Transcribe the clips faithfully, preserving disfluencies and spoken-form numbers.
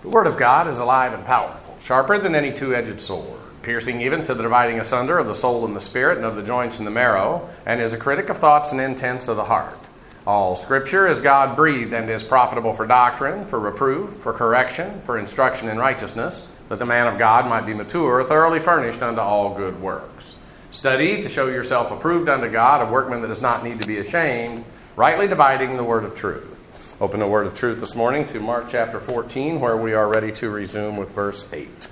The Word of God is alive and powerful, sharper than any two-edged sword, piercing even to the dividing asunder of the soul and the spirit and of the joints and the marrow, and is a critic of thoughts and intents of the heart. All Scripture is God-breathed and is profitable for doctrine, for reproof, for correction, for instruction in righteousness, that the man of God might be mature, thoroughly furnished unto all good works. Study to show yourself approved unto God, a workman that does not need to be ashamed, rightly dividing the word of truth. Open the word of truth this morning to Mark chapter fourteen, where we are ready to resume with verse eight.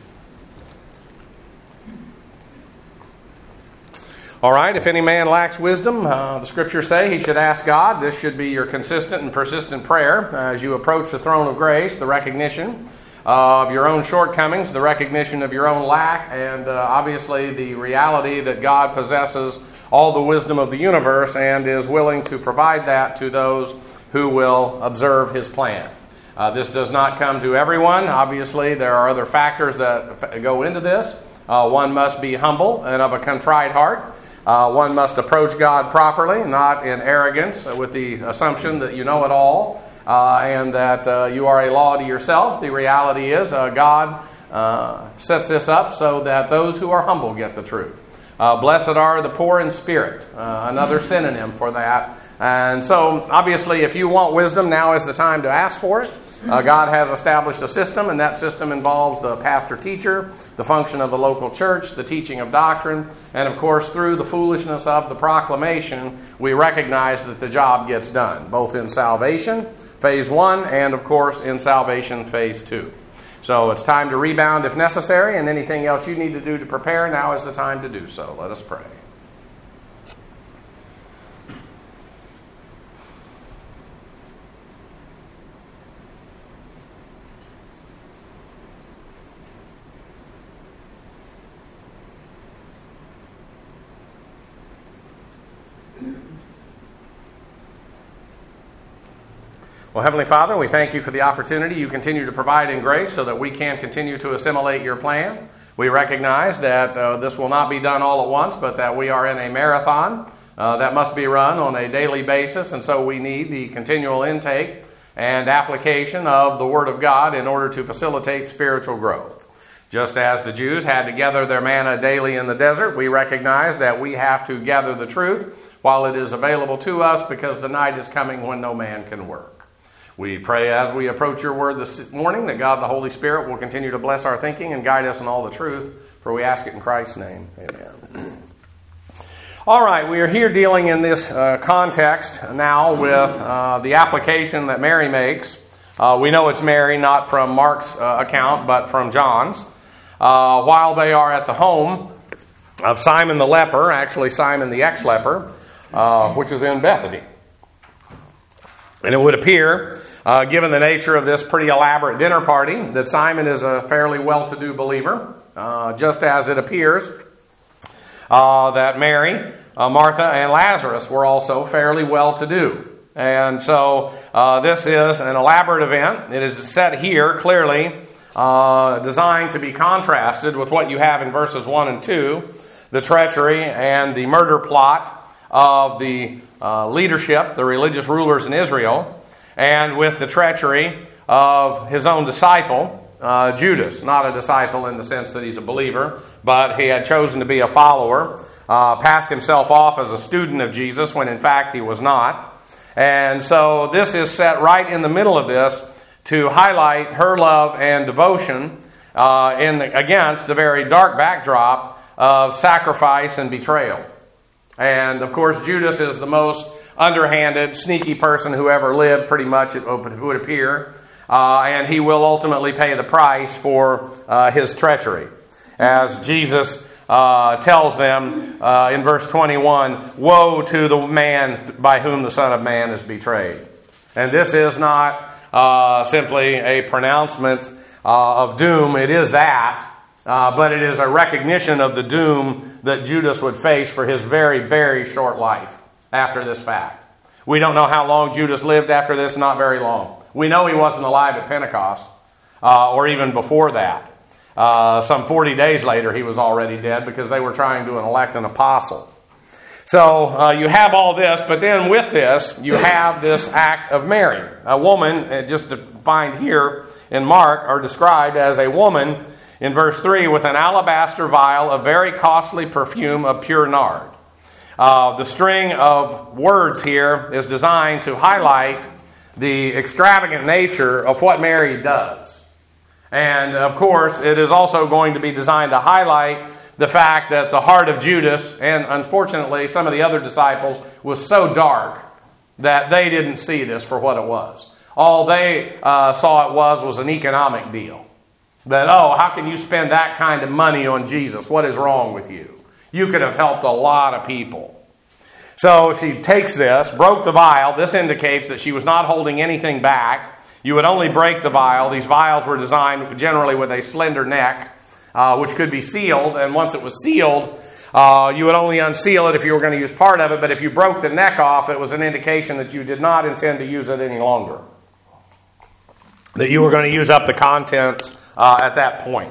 All right, if any man lacks wisdom, uh, the Scriptures say he should ask God. This should be your consistent and persistent prayer as you approach the throne of grace, the recognition of your own shortcomings, the recognition of your own lack, and uh, obviously the reality that God possesses all the wisdom of the universe and is willing to provide that to those who will observe His plan. Uh, this does not come to everyone. Obviously, there are other factors that go into this. Uh, one must be humble and of a contrite heart. Uh, one must approach God properly, not in arrogance, uh, with the assumption that you know it all uh, and that uh, you are a law to yourself. The reality is uh, God uh, sets this up so that those who are humble get the truth. Uh, blessed are the poor in spirit, uh, another synonym for that. And so, obviously, if you want wisdom, now is the time to ask for it. Uh, God has established a system, and that system involves the pastor-teacher, the function of the local church, the teaching of doctrine, and, of course, through the foolishness of the proclamation, we recognize that the job gets done, both in salvation, phase one, and, of course, in salvation, phase two. So it's time to rebound if necessary, and anything else you need to do to prepare, now is the time to do so. Let us pray. Well, Heavenly Father, we thank you for the opportunity you continue to provide in grace so that we can continue to assimilate your plan. We recognize that uh, this will not be done all at once, but that we are in a marathon uh, that must be run on a daily basis, and so we need the continual intake and application of the Word of God in order to facilitate spiritual growth. Just as the Jews had to gather their manna daily in the desert, we recognize that we have to gather the truth while it is available to us, because the night is coming when no man can work. We pray as we approach your word this morning that God the Holy Spirit will continue to bless our thinking and guide us in all the truth, for we ask it in Christ's name. Amen. All right, we are here dealing in this uh, context now with uh, the application that Mary makes. Uh, we know it's Mary, not from Mark's uh, account, but from John's. Uh, while they are at the home of Simon the leper, actually Simon the ex-leper, uh, which is in Bethany. And it would appear, uh, given the nature of this pretty elaborate dinner party, that Simon is a fairly well-to-do believer, uh, just as it appears uh, that Mary, uh, Martha, and Lazarus were also fairly well-to-do. And so uh, this is an elaborate event. It is set here clearly uh, designed to be contrasted with what you have in verses one and two, the treachery and the murder plot of the uh, leadership, the religious rulers in Israel, and with the treachery of his own disciple, uh, Judas. Not a disciple in the sense that he's a believer, but he had chosen to be a follower, uh, passed himself off as a student of Jesus when in fact he was not. And so this is set right in the middle of this to highlight her love and devotion uh, in the, against the very dark backdrop of sacrifice and betrayal. And, of course, Judas is the most underhanded, sneaky person who ever lived, pretty much, it would appear. Uh, and he will ultimately pay the price for uh, his treachery. As Jesus uh, tells them uh, in verse twenty-one, "Woe to the man by whom the Son of Man is betrayed." And this is not uh, simply a pronouncement uh, of doom. It is that. Uh, but it is a recognition of the doom that Judas would face for his very, very short life after this fact. We don't know how long Judas lived after this, not very long. We know he wasn't alive at Pentecost, uh, or even before that. Uh, some forty days later, he was already dead because they were trying to elect an apostle. So uh, you have all this, but then with this, you have this act of Mary. A woman, uh, just to find here in Mark are described as a woman, in verse three, with an alabaster vial of very costly perfume of pure nard. Uh, the string of words here is designed to highlight the extravagant nature of what Mary does. And, of course, it is also going to be designed to highlight the fact that the heart of Judas, and unfortunately some of the other disciples, was so dark that they didn't see this for what it was. All they uh, saw it was was an economic deal. That, oh, how can you spend that kind of money on Jesus? What is wrong with you? You could have helped a lot of people. So she takes this, broke the vial. This indicates that she was not holding anything back. You would only break the vial. These vials were designed generally with a slender neck, uh, which could be sealed. And once it was sealed, uh, you would only unseal it if you were going to use part of it. But if you broke the neck off, it was an indication that you did not intend to use it any longer. That you were going to use up the contents uh, at that point.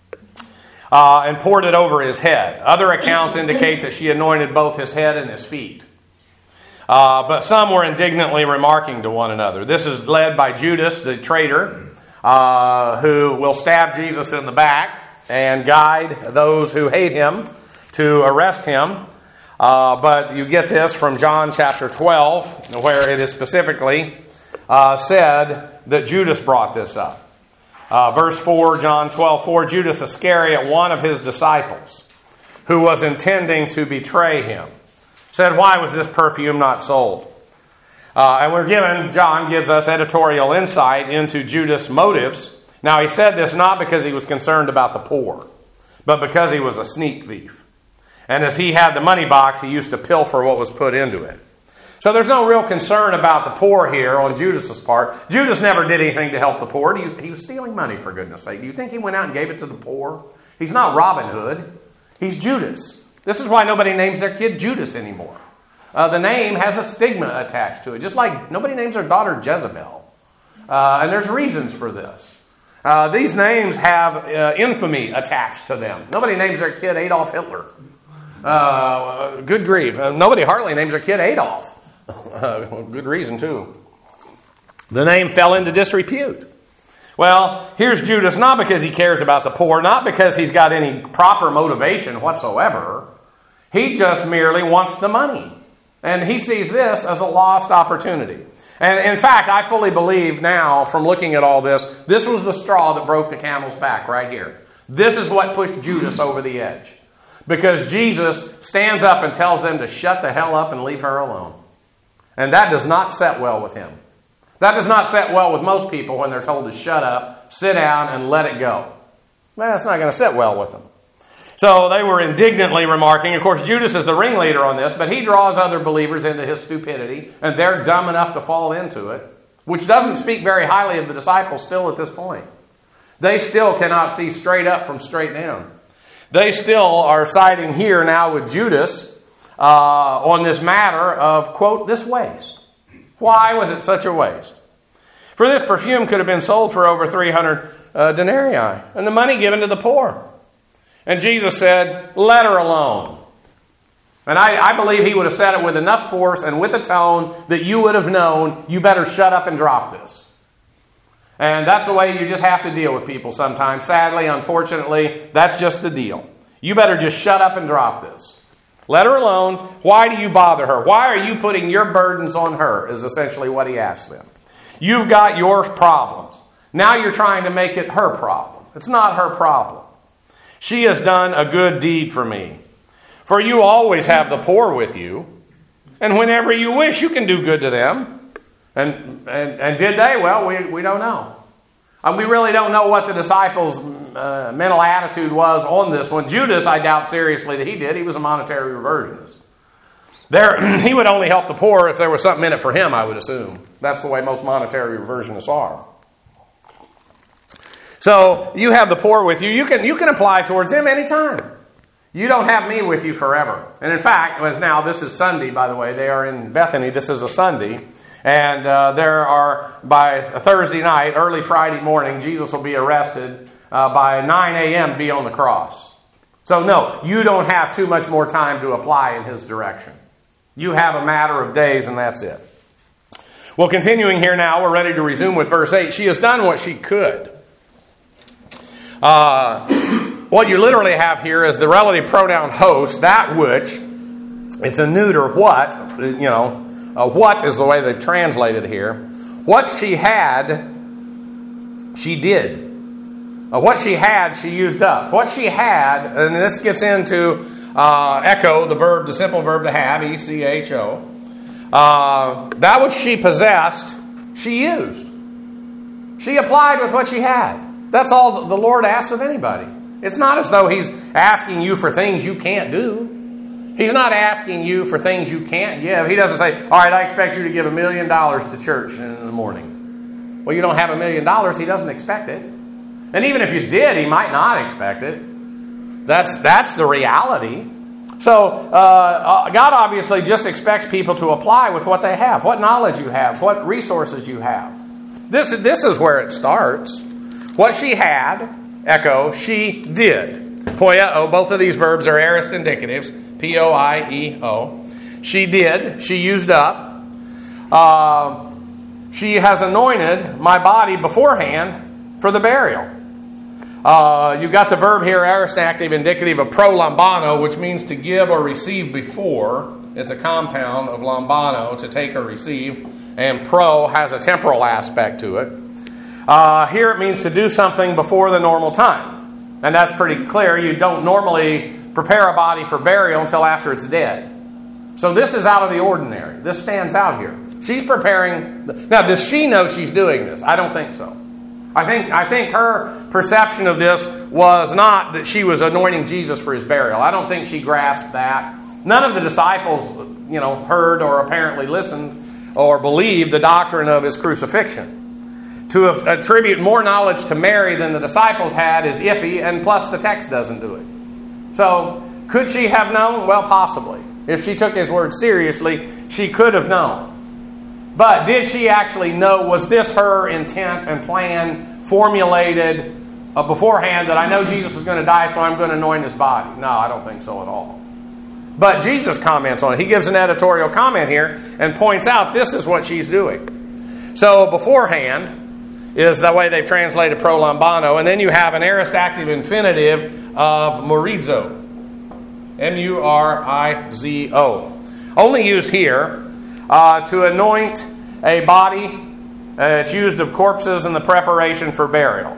Uh, and poured it over his head. Other accounts indicate that she anointed both his head and his feet. Uh, but some were indignantly remarking to one another. This is led by Judas, the traitor, uh, who will stab Jesus in the back and guide those who hate him to arrest him. Uh, but you get this from John chapter twelve, where it is specifically uh, said that Judas brought this up. Uh, verse four, John twelve four, Judas Iscariot, one of his disciples, who was intending to betray him, said, why was this perfume not sold? Uh, and we're given, John gives us editorial insight into Judas' motives. Now, he said this not because he was concerned about the poor, but because he was a sneak thief. And as he had the money box, he used to pilfer what was put into it. So there's no real concern about the poor here on Judas's part. Judas never did anything to help the poor. Do you, he was stealing money, for goodness sake. Do you think he went out and gave it to the poor? He's not Robin Hood. He's Judas. This is why nobody names their kid Judas anymore. Uh, the name has a stigma attached to it, just like nobody names their daughter Jezebel. Uh, and there's reasons for this. Uh, these names have uh, infamy attached to them. Nobody names their kid Adolf Hitler. Uh, good grief. Uh, nobody hardly names their kid Adolf. Uh, good reason, too. The name fell into disrepute. Well, here's Judas, not because he cares about the poor, not because he's got any proper motivation whatsoever. He just merely wants the money. And he sees this as a lost opportunity. And in fact, I fully believe now, from looking at all this, this was the straw that broke the camel's back right here. This is what pushed Judas over the edge. Because Jesus stands up and tells them to shut the hell up and leave her alone. And that does not set well with him. That does not set well with most people when they're told to shut up, sit down, and let it go. Well, that's not going to sit well with them. So they were indignantly remarking. Of course, Judas is the ringleader on this, but he draws other believers into his stupidity, and they're dumb enough to fall into it, which doesn't speak very highly of the disciples still at this point. They still cannot see straight up from straight down. They still are siding here now with Judas uh, on this matter of, quote, this waste. Why was it such a waste? For this perfume could have been sold for over three hundred uh, denarii, and the money given to the poor. And Jesus said, let her alone. And I, I believe he would have said it with enough force and with a tone that you would have known, you better shut up and drop this. And that's the way you just have to deal with people sometimes. Sadly, unfortunately, that's just the deal. You better just shut up and drop this. Let her alone. Why do you bother her? Why are you putting your burdens on her, is essentially what he asked them. You've got your problems. Now you're trying to make it her problem. It's not her problem. She has done a good deed for me. For you always have the poor with you, and whenever you wish, you can do good to them. And and, and did they? Well, we, we don't know. And we really don't know what the disciples' uh, mental attitude was on this one. Judas, I doubt seriously that he did. He was a monetary reversionist. There, he would only help the poor if there was something in it for him, I would assume. That's the way most monetary reversionists are. So you have the poor with you. You can you can apply towards him anytime. You don't have me with you forever. And in fact, as now this is Sunday, by the way. They are in Bethany. This is a Sunday. And uh, there are, by Thursday night, early Friday morning, Jesus will be arrested. Uh, by nine a.m. be on the cross. So no, you don't have too much more time to apply in his direction. You have a matter of days and that's it. Well, continuing here now, we're ready to resume with verse eight. She has done what she could. Uh, what you literally have here is the relative pronoun host, that which, it's a neuter what, you know, uh, what is the way they've translated here. What she had, she did. Uh, what she had, she used up. What she had, and this gets into uh, echo, the verb, the simple verb to have, E C H O. Uh, that which she possessed, she used. She applied with what she had. That's all the Lord asks of anybody. It's not as though He's asking you for things you can't do. He's not asking you for things you can't give. He doesn't say, all right, I expect you to give a million dollars to church in the morning. Well, you don't have a million dollars. He doesn't expect it. And even if you did, He might not expect it. That's, that's the reality. So, uh, God obviously just expects people to apply with what they have, what knowledge you have, what resources you have. This, this is where it starts. What she had, echo, she did. Poieo, both of these verbs are aorist indicatives, P O I E O. She did, she used up. Uh, she has anointed my body beforehand for the burial. Uh, you've got the verb here, aorist active indicative of pro lambano, which means to give or receive before. It's a compound of lambano, to take or receive, and pro has a temporal aspect to it. Uh, here it means to do something before the normal time. And that's pretty clear. You don't normally prepare a body for burial until after it's dead. So this is out of the ordinary. This stands out here. She's preparing. Now, does she know she's doing this? I don't think so. I think I think her perception of this was not that she was anointing Jesus for His burial. I don't think she grasped that. None of the disciples, you know, heard or apparently listened or believed the doctrine of His crucifixion. To attribute more knowledge to Mary than the disciples had is iffy, and plus the text doesn't do it. So, could she have known? Well, possibly. If she took His word seriously, she could have known. But did she actually know? Was this her intent and plan formulated uh, beforehand, that I know Jesus is going to die, so I'm going to anoint His body? No, I don't think so at all. But Jesus comments on it. He gives an editorial comment here and points out this is what she's doing. So beforehand is the way they've translated pro lambano, and then you have an aorist active infinitive of murizo. M U R I Z O. Only used here Uh, to anoint a body. Uh, it's used of corpses in the preparation for burial.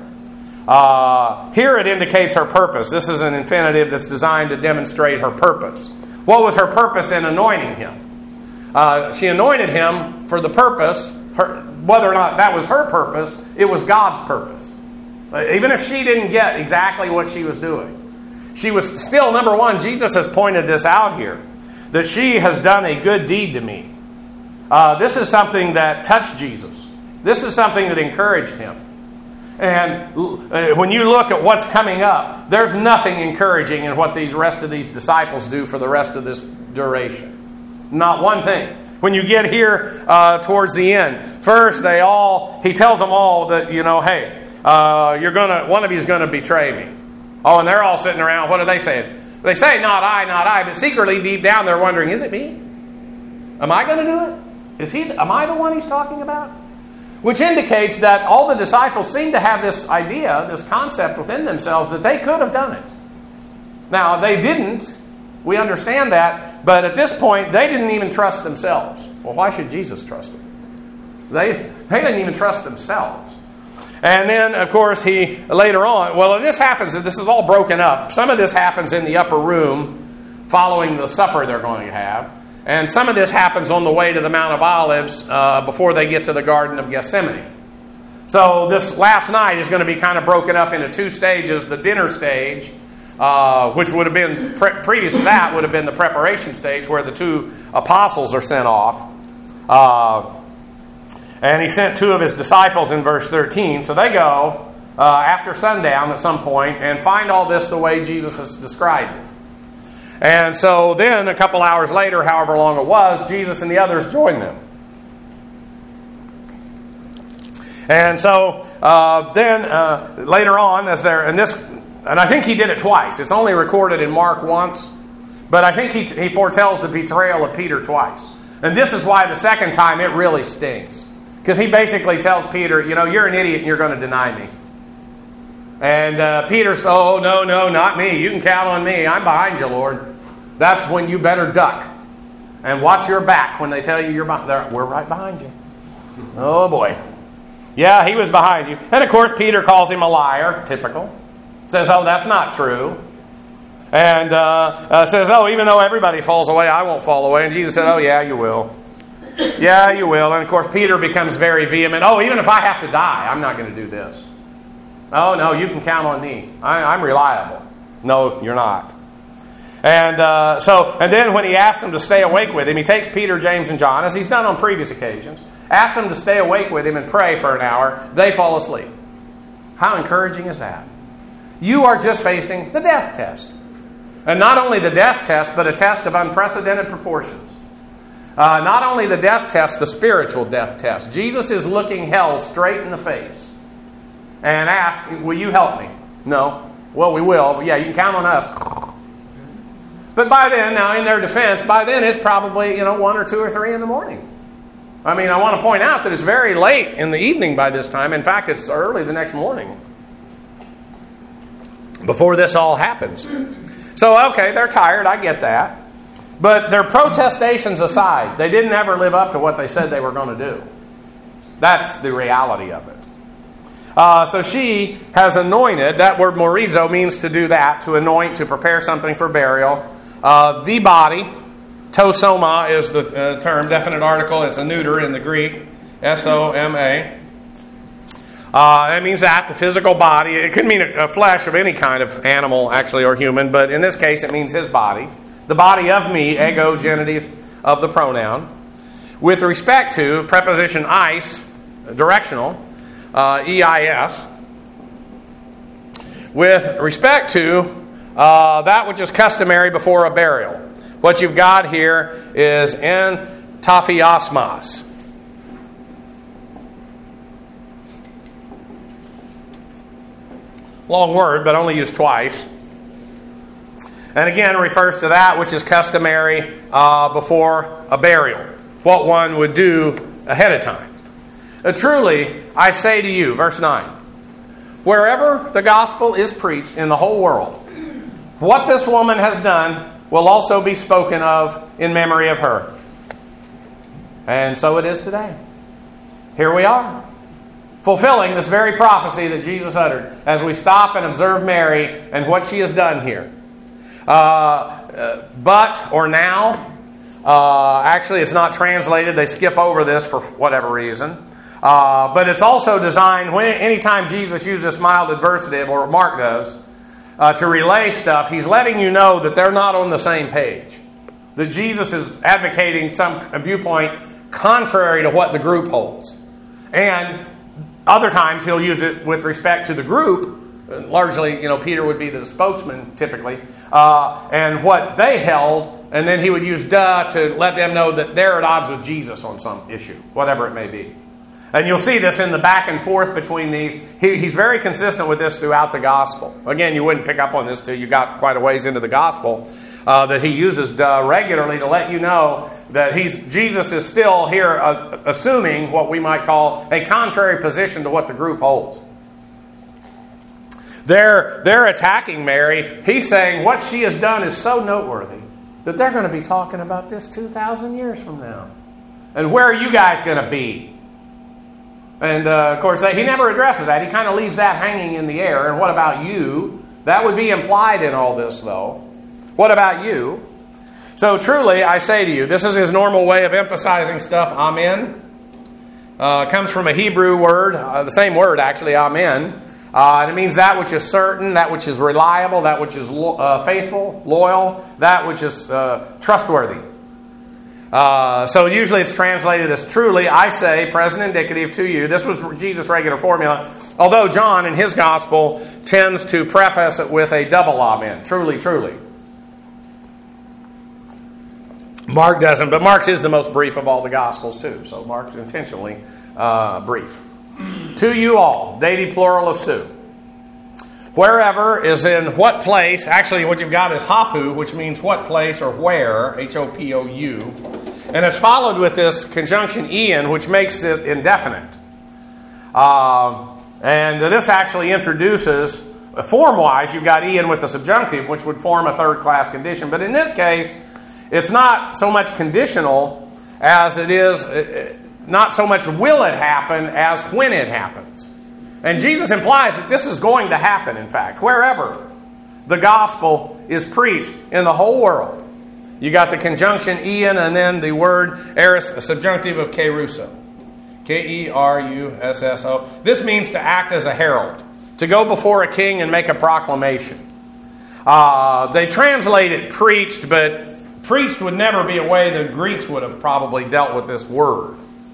Uh, here it indicates her purpose. This is an infinitive that's designed to demonstrate her purpose. What was her purpose in anointing Him? Uh, she anointed Him for the purpose. Her, whether or not that was her purpose, it was God's purpose. Uh, even if she didn't get exactly what she was doing. She was still, number one, Jesus has pointed this out here, that she has done a good deed to me. Uh, this is something that touched Jesus. This is something that encouraged Him. And uh, when you look at what's coming up, there's nothing encouraging in what these rest of these disciples do for the rest of this duration. Not one thing. When you get here uh, towards the end, first they all, He tells them all that, you know, hey, uh, you're gonna, one of you's going to betray me. Oh, and they're all sitting around. What are they saying? They say, not I, not I. But secretly, deep down, they're wondering, is it me? Am I going to do it? Is he? Am I the one He's talking about? Which indicates that all the disciples seem to have this idea, this concept within themselves that they could have done it. Now, they didn't. We understand that. But at this point, they didn't even trust themselves. Well, why should Jesus trust them? They, they didn't even trust themselves. And then, of course, he later on, well, this happens, this is all broken up. Some of this happens in the upper room following the supper they're going to have. And some of this happens on the way to the Mount of Olives uh, before they get to the Garden of Gethsemane. So this last night is going to be kind of broken up into two stages. The dinner stage, uh, which would have been, pre- previous to that, would have been the preparation stage where the two apostles are sent off. Uh, and He sent two of His disciples in verse thirteen. So they go uh, after sundown at some point and find all this the way Jesus has described it. And so then, a couple hours later, however long it was, Jesus and the others joined them. And so uh, then uh, later on, as they're, and this, and I think He did it twice. It's only recorded in Mark once, but I think he, he foretells the betrayal of Peter twice. And this is why the second time it really stings. Because he basically tells Peter, you know, you're an idiot and you're going to deny me. And uh, Peter says, oh, no, no, not me. You can count on me. I'm behind you, Lord. That's when you better duck. And watch your back when they tell you you're behind. We're right behind you. Oh, boy. Yeah, he was behind you. And, of course, Peter calls him a liar. Typical. Says, oh, that's not true. And uh, uh, says, oh, even though everybody falls away, I won't fall away. And Jesus said, oh, yeah, you will. Yeah, you will. And, of course, Peter becomes very vehement. Oh, even if I have to die, I'm not going to do this. Oh, no, you can count on me. I, I'm reliable. No, you're not. And uh, so, and then when he asks them to stay awake with him, he takes Peter, James, and John, as he's done on previous occasions, asks them to stay awake with him and pray for an hour. They fall asleep. How encouraging is that? You are just facing the death test. And not only the death test, but a test of unprecedented proportions. Uh, not only the death test, the spiritual death test. Jesus is looking hell straight in the face and asks, will you help me? No. Well, we will, but yeah, you can count on us. But by then, now in their defense, by then it's probably, you know, one or two or three in the morning. I mean, I want to point out that it's very late in the evening by this time. In fact, it's early the next morning before this all happens. So, okay, they're tired. I get that. But their protestations aside, they didn't ever live up to what they said they were going to do. That's the reality of it. Uh, so she has anointed. That word morizo means to do that, to anoint, to prepare something for burial. Uh, the body, tosoma is the uh, term, definite article. It's a neuter in the Greek, S O M A. Uh, that means that, the physical body. It could mean a, a flesh of any kind of animal, actually, or human, but in this case it means his body. The body of me, ego, genitive of the pronoun. With respect to preposition eis, directional, uh, E I S. With respect to uh, that which is customary before a burial. What you've got here is en taphiasmas. Long word, but only used twice. And again, it refers to that which is customary uh, before a burial. What one would do ahead of time. Uh, truly, I say to you, verse nine, wherever the gospel is preached in the whole world, what this woman has done will also be spoken of in memory of her. And so it is today. Here we are, fulfilling this very prophecy that Jesus uttered as we stop and observe Mary and what she has done here. Uh, uh, but or now, uh, actually it's not translated. They skip over this for whatever reason. Uh, but it's also designed, when anytime Jesus uses this mild adversative, or Mark does, uh, to relay stuff, he's letting you know that they're not on the same page. That Jesus is advocating some viewpoint contrary to what the group holds. And other times he'll use it with respect to the group. Largely, you know, Peter would be the spokesman typically. Uh, and what they held, and then he would use duh to let them know that they're at odds with Jesus on some issue, whatever it may be. And you'll see this in the back and forth between these. He, he's very consistent with this throughout the gospel. Again, you wouldn't pick up on this till you got quite a ways into the gospel, uh, that he uses duh regularly to let you know that he's Jesus is still here uh, assuming what we might call a contrary position to what the group holds. They're, they're attacking Mary. He's saying what she has done is so noteworthy that they're going to be talking about this two thousand years from now. And where are you guys going to be? And, uh, of course, they, he never addresses that. He kind of leaves that hanging in the air. And what about you? That would be implied in all this, though. What about you? So, truly, I say to you, this is his normal way of emphasizing stuff. Amen. Uh, comes from a Hebrew word, uh, the same word, actually, amen. Uh, and it means that which is certain, that which is reliable, that which is lo- uh, faithful, loyal, that which is uh, trustworthy. Uh, so usually it's translated as truly, I say, present indicative to you. This was Jesus' regular formula. Although John in his gospel tends to preface it with a double amen. Truly, truly. Mark doesn't, but Mark's is the most brief of all the gospels too. So Mark's intentionally uh, brief. To you all, dative plural of su. Wherever is in what place. Actually, what you've got is hapu, which means what place or where, H O P O U. And it's followed with this conjunction "ian," which makes it indefinite. Uh, and this actually introduces, form-wise, you've got "ian" with the subjunctive, which would form a third-class condition. But in this case, it's not so much conditional as it is, not so much will it happen as when it happens. And Jesus implies that this is going to happen, in fact, wherever the gospel is preached in the whole world. You got the conjunction "ian" and then the word eris, a subjunctive of kerusso. K E R U S S O. This means to act as a herald, to go before a king and make a proclamation. Uh, they translate it preached, but preached would never be a way the Greeks would have probably dealt with this word.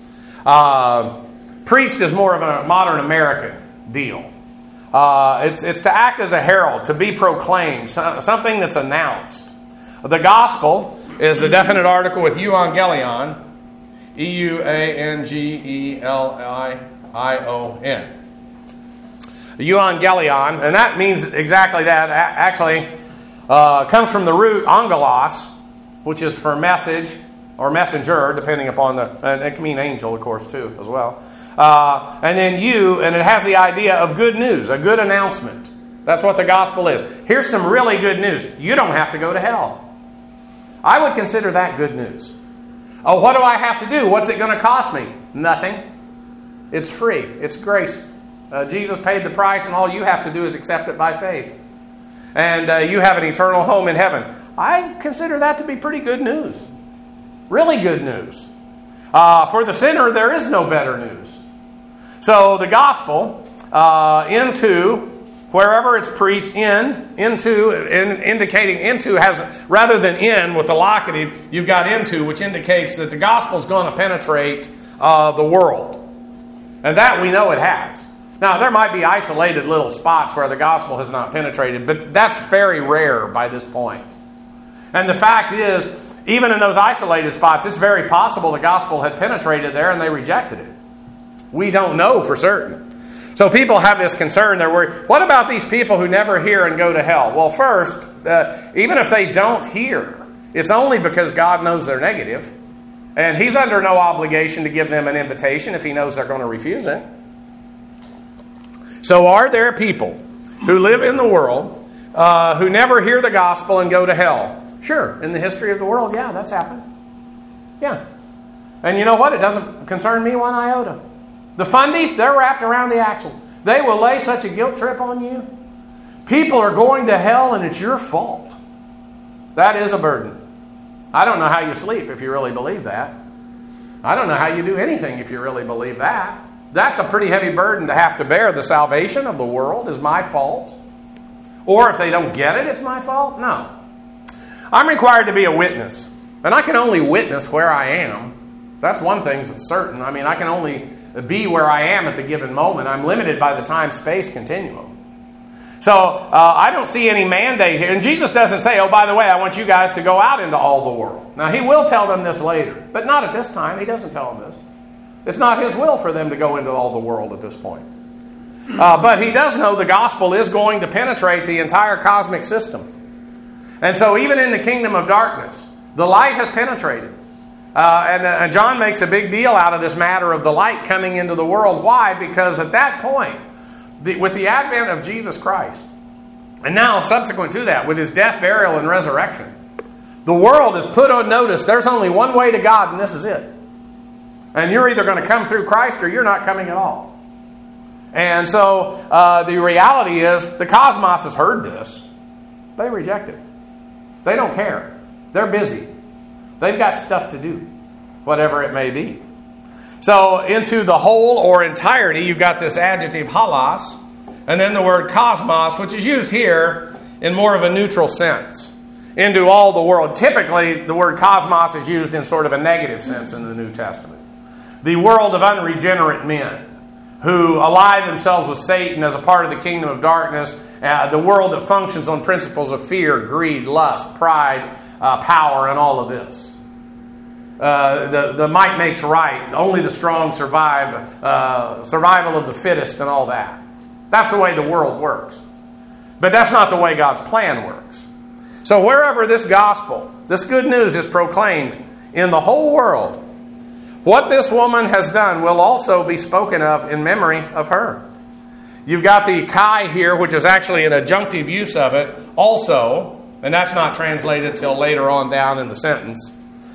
Uh, preached is more of a modern American deal. Uh, it's, it's to act as a herald, to be proclaimed, something that's announced. The gospel is the definite article with euangelion, E U A N G E L I I O N. Euangelion, and that means exactly that. Actually, uh, comes from the root angelos, which is for message or messenger, depending upon the, and it can mean angel, of course, too, as well. Uh, and then you, and it has the idea of good news, a good announcement. That's what the gospel is. Here's some really good news. You don't have to go to hell. I would consider that good news. Oh, what do I have to do? What's it going to cost me? Nothing. It's free. It's grace. Uh, Jesus paid the price, and all you have to do is accept it by faith. And uh, you have an eternal home in heaven. I consider that to be pretty good news. Really good news. Uh, for the sinner, there is no better news. So the gospel, uh, into, wherever it's preached, in, into, in, indicating into has, rather than in with the locative, you've got into, which indicates that the gospel is going to penetrate uh, the world. And that we know it has. Now, there might be isolated little spots where the gospel has not penetrated, but that's very rare by this point. And the fact is, even in those isolated spots, it's very possible the gospel had penetrated there and they rejected it. We don't know for certain. So people have this concern. They're worried, what about these people who never hear and go to hell? Well, first, uh, even if they don't hear, it's only because God knows they're negative. And He's under no obligation to give them an invitation if He knows they're going to refuse it. So are there people who live in the world uh, who never hear the gospel and go to hell? Sure, in the history of the world, yeah, that's happened. Yeah. And you know what? It doesn't concern me one iota. The fundies, they're wrapped around the axle. They will lay such a guilt trip on you. People are going to hell and it's your fault. That is a burden. I don't know how you sleep if you really believe that. I don't know how you do anything if you really believe that. That's a pretty heavy burden to have to bear. The salvation of the world is my fault. Or if they don't get it, it's my fault? No. I'm required to be a witness. And I can only witness where I am. That's one thing that's certain. I mean, I can only be where I am at the given moment. I'm limited by the time-space continuum. So, uh, I don't see any mandate here. And Jesus doesn't say, oh, by the way, I want you guys to go out into all the world. Now, He will tell them this later. But not at this time. He doesn't tell them this. It's not His will for them to go into all the world at this point. Uh, but He does know the gospel is going to penetrate the entire cosmic system. And so even in the kingdom of darkness, the light has penetrated. Uh, and, uh, and John makes a big deal out of this matter of the light coming into the world. Why? Because at that point, the, with the advent of Jesus Christ, and now subsequent to that, with His death, burial, and resurrection, the world is put on notice. There's only one way to God, and this is it. And you're either going to come through Christ or you're not coming at all. And so uh, the reality is the cosmos has heard this. They reject it. They don't care. They're busy. They've got stuff to do, whatever it may be. So into the whole or entirety, you've got this adjective halos, and then the word cosmos, which is used here in more of a neutral sense. Into all the world. Typically, the word cosmos is used in sort of a negative sense in the New Testament. The world of unregenerate men who ally themselves with Satan as a part of the kingdom of darkness, uh, the world that functions on principles of fear, greed, lust, pride, uh, power, and all of this. Uh, the, the might makes right. Only the strong survive. Uh, survival of the fittest and all that. That's the way the world works. But that's not the way God's plan works. So wherever this gospel, this good news is proclaimed, in the whole world. What this woman has done will also be spoken of in memory of her. You've got the kai here, which is actually an adjunctive use of it also, and that's not translated till later on down in the sentence.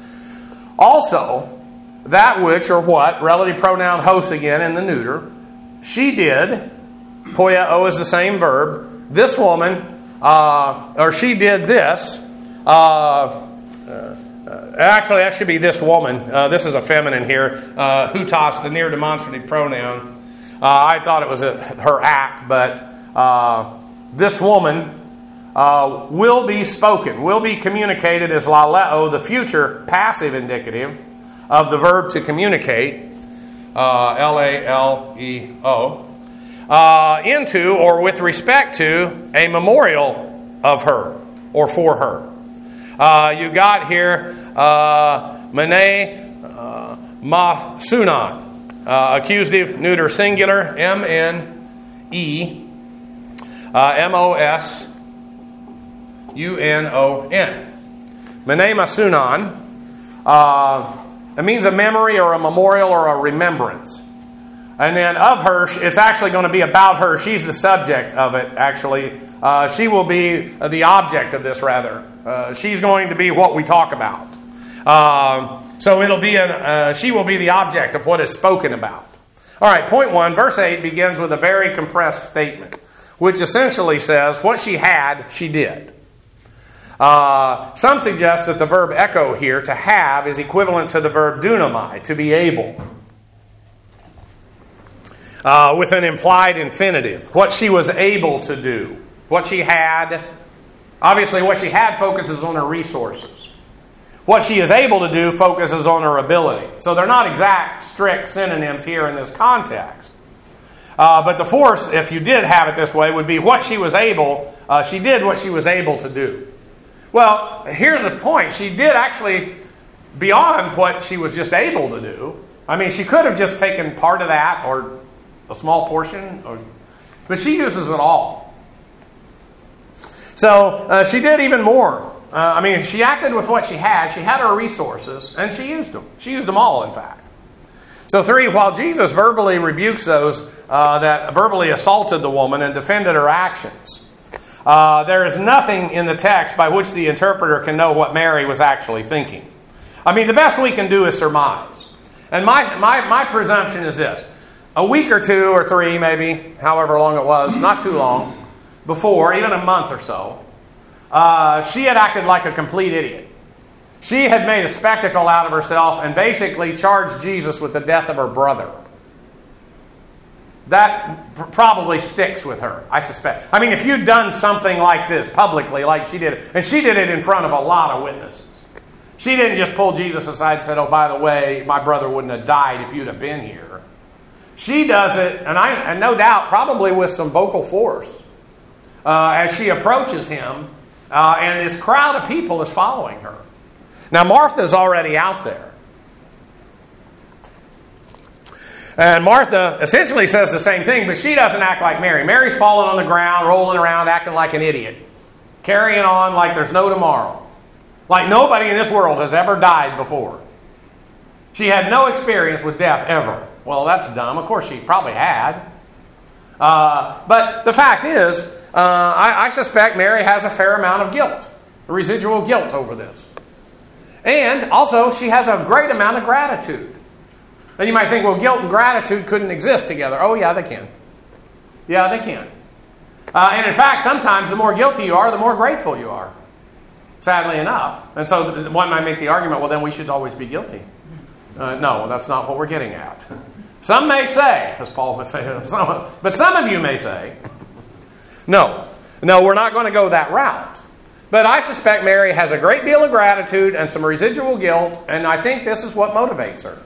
Also, that which or what, relative pronoun hos again in the neuter, she did, poieo is the same verb, this woman, uh, or she did this, uh, uh, actually that should be this woman, uh, this is a feminine here, uh, hutos, the near demonstrative pronoun. Uh, I thought it was a, her act, but uh, this woman uh, will be spoken, will be communicated as laleo, the future passive indicative of the verb to communicate, uh, L A L E O, uh, into or with respect to a memorial of her or for her. Uh, you got here uh, Mene uh, Masunan. Uh, accusative, neuter, singular, M N E uh, M O S U N O N. Mene Masunan. Uh, it means a memory or a memorial or a remembrance. And then of her, it's actually going to be about her. She's the subject of it, actually. Uh, she will be the object of this, rather. Uh, she's going to be what we talk about. Uh, So it'll be an, uh, she will be the object of what is spoken about. All right, point one, verse eight begins with a very compressed statement, which essentially says what she had, she did. Uh, some suggest that the verb echo here, to have, is equivalent to the verb dunamai, to be able, uh, with an implied infinitive. What she was able to do, what she had. Obviously, what she had focuses on her resources. What she is able to do focuses on her ability. So they're not exact, strict synonyms here in this context. Uh, but the force, if you did have it this way, would be what she was able, uh, she did what she was able to do. Well, here's the point. She did actually beyond what she was just able to do. I mean, she could have just taken part of that or a small portion, or, but she uses it all. So uh, she did even more. Uh, I mean, she acted with what she had. She had her resources, and she used them. She used them all, in fact. So three, while Jesus verbally rebukes those uh, that verbally assaulted the woman and defended her actions, uh, there is nothing in the text by which the interpreter can know what Mary was actually thinking. I mean, the best we can do is surmise. And my, my, my presumption is this. A week or two or three, maybe, however long it was, not too long, before, even a month or so, Uh, she had acted like a complete idiot. She had made a spectacle out of herself and basically charged Jesus with the death of her brother. That pr- probably sticks with her, I suspect. I mean, if you'd done something like this publicly, like she did, and she did it in front of a lot of witnesses. She didn't just pull Jesus aside and said, oh, by the way, my brother wouldn't have died if you'd have been here. She does it, and, I, and no doubt, probably with some vocal force, uh, as she approaches him. Uh, and this crowd of people is following her. Now, Martha's already out there. And Martha essentially says the same thing, but she doesn't act like Mary. Mary's falling on the ground, rolling around, acting like an idiot. Carrying on like there's no tomorrow. Like nobody in this world has ever died before. She had no experience with death ever. Well, that's dumb. Of course she probably had. Uh, but the fact is, uh, I, I suspect Mary has a fair amount of guilt, residual guilt over this. And also, she has a great amount of gratitude. And you might think, well, guilt and gratitude couldn't exist together. Oh, yeah, they can. Yeah, they can. Uh, and in fact, sometimes the more guilty you are, the more grateful you are. Sadly enough. And so one might make the argument, well, then we should always be guilty. Uh, no, that's not what we're getting at. Some may say, as Paul would say, some, but some of you may say, no, no, we're not going to go that route. But I suspect Mary has a great deal of gratitude and some residual guilt, and I think this is what motivates her.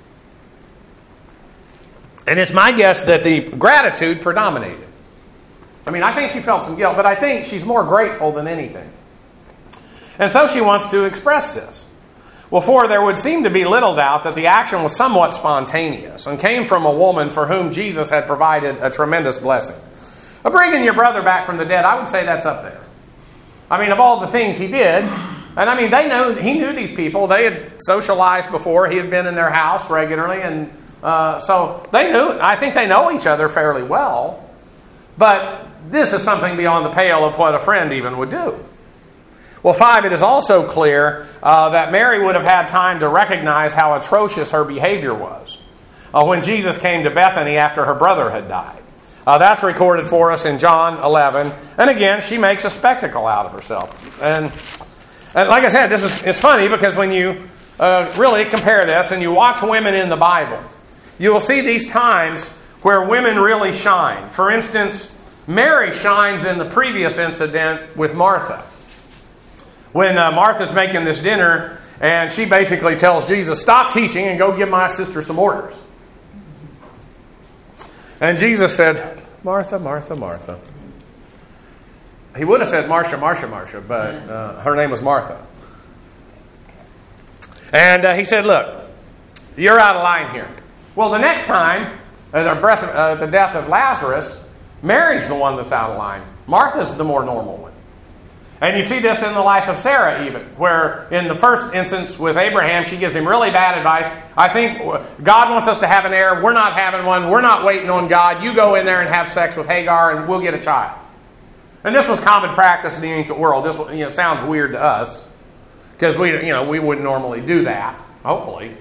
And it's my guess that the gratitude predominated. I mean, I think she felt some guilt, but I think she's more grateful than anything. And so she wants to express this. Well, for there would seem to be little doubt that the action was somewhat spontaneous and came from a woman for whom Jesus had provided a tremendous blessing. Bringing your brother back from the dead, I would say that's up there. I mean, of all the things he did, And I mean, they know he knew these people. They had socialized before. He had been in their house regularly. And uh, so they knew, I think they know each other fairly well. But this is something beyond the pale of what a friend even would do. Well, five, it is also clear uh, that Mary would have had time to recognize how atrocious her behavior was uh, when Jesus came to Bethany after her brother had died. Uh, that's recorded for us in John eleven. And again, she makes a spectacle out of herself. And, and like I said, this is it's funny because when you uh, really compare this and you watch women in the Bible, you will see these times where women really shine. For instance, Mary shines in the previous incident with Martha. When uh, Martha's making this dinner, and she basically tells Jesus, stop teaching and go give my sister some orders. And Jesus said, Martha, Martha, Martha. He would have said Marcia, Marcia, Marcia, but uh, her name was Martha. And uh, he said, look, you're out of line here. Well, the next time, at the, breath of, uh, the death of Lazarus, Mary's the one that's out of line. Martha's the more normal one. And you see this in the life of Sarah even, where in the first instance with Abraham, she gives him really bad advice. I think God wants us to have an heir. We're not having one. We're not waiting on God. You go in there and have sex with Hagar and we'll get a child. And this was common practice in the ancient world. This you know, sounds weird to us because we, you know, we wouldn't normally do that, hopefully.